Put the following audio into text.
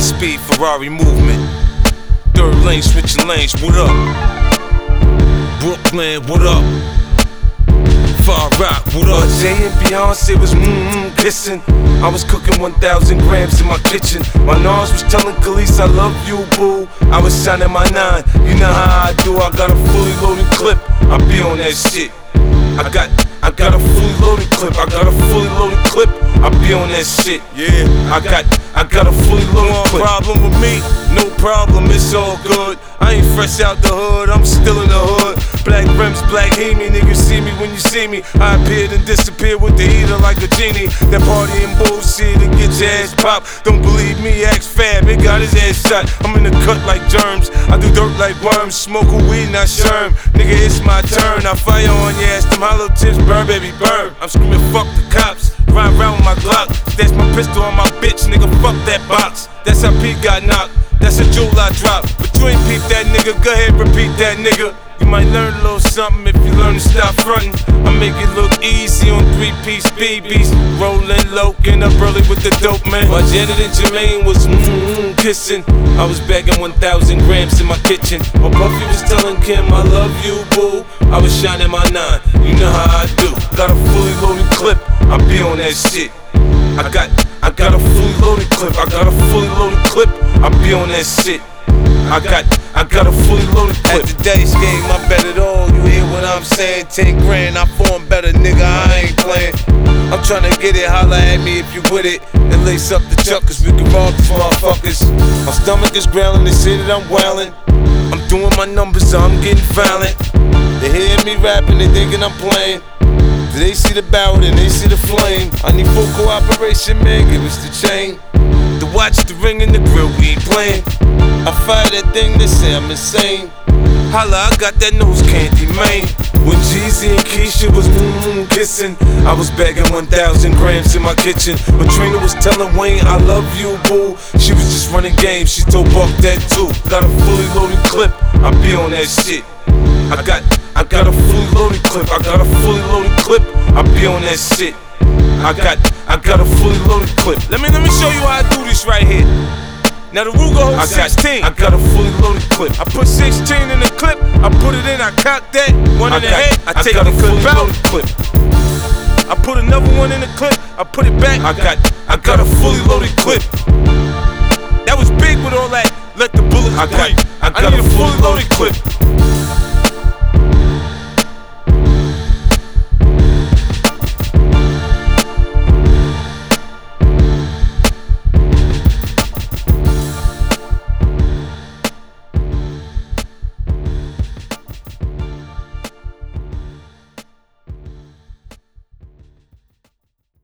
speed Ferrari movement. Third lane, switching lanes, what up? Brooklyn, what up? Far Rock, what up? Jay and Beyonce was kissing. I was cooking 1,000 grams in my kitchen. My nose was telling Khalees I love you, boo. I was shining my 9, you know how I do. I got a fully loaded clip, I be on that shit. I got a fully loaded clip, I got a fully loaded clip, I be on that shit. Yeah, I got a fully loaded clip. No problem with me, no problem, it's all good. I ain't fresh out the hood, I'm still in the hood. Black rims, black Hemi, niggas see me when you see me. I appeared and disappeared with the heater like a genie. That party and bullshit and get your ass popped. Don't believe me, ask Fab, it got his ass shot. I'm in the cut like germs, I do dirt like worms. Smoke a weed, not sherm. Nigga, it's my turn, I fire on your ass, them hollow tips, burn, baby, burn. I'm screaming, fuck the cops, ride around with my Glock. Stash my pistol on my bitch, nigga, fuck that box. That's how Pete got knocked, that's a jewel I dropped. But you ain't peep that nigga, go ahead, repeat that nigga. You might learn a little something if you learn to stop frontin'. I make it look easy on 3-piece BBs. Rollin' low, getting up early with the dope, man. My Janet and Jermaine was kissing. I was bagging 1,000 grams in my kitchen. My Puffy was telling Kim, I love you, boo. I was shining my 9, you know how I do. Got a fully loaded clip, I be on that shit. I got a fully loaded clip, I got a fully loaded clip, I be on that shit. I got a fully loaded clip. At today's game, I bet it all. You hear what I'm saying? 10 grand, I form better, nigga, I ain't playing. I'm tryna get it, holla at me if you with it. And lace up the chuck, cause we can rob these motherfuckers. My stomach is growling, they say that I'm wildin'. I'm doing my numbers, so I'm getting violent. They hear me rapping, they thinking I'm playing. They see the barrel and they see the flame. I need full cooperation, man, give us the chain. The watch, the ring, and the grill, we ain't playing. I fire that thing, they say I'm insane. Holla, I got that nose candy, man. When Jeezy and Keisha was kissing, I was bagging 1,000 grams in my kitchen. When Trina was telling Wayne, I love you, boo. She was just running games, she told Buck that too. Got a fully loaded clip, I be on that shit. I got a fully loaded clip, I got a fully loaded clip, I be on that shit. I got a fully loaded clip. Let me show you how I do this right here. Now the Ruger holds 16. I got a fully loaded clip. I put 16 in the clip, I put it in, I cock that. One in the head, I take the clip out. I put another one in the clip, I put it back. I got a fully loaded clip. That was big with all that. Let the bullets breathe. I need a fully loaded clip.